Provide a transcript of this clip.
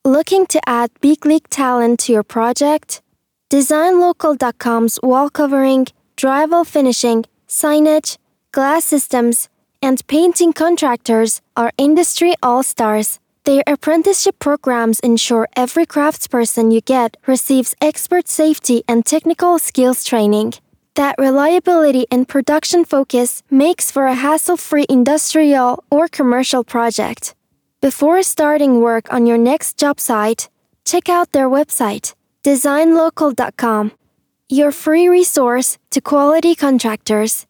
Looking to add big league talent to your project? DesignLocal.com's wall covering, drywall finishing, signage, glass systems, and painting contractors are industry all-stars. Their apprenticeship programs ensure every craftsperson you get receives expert safety and technical skills training. That reliability and production focus makes for a hassle-free industrial or commercial project. Before starting work on your next job site, check out their website, DesignLocal.com, your free resource to quality contractors.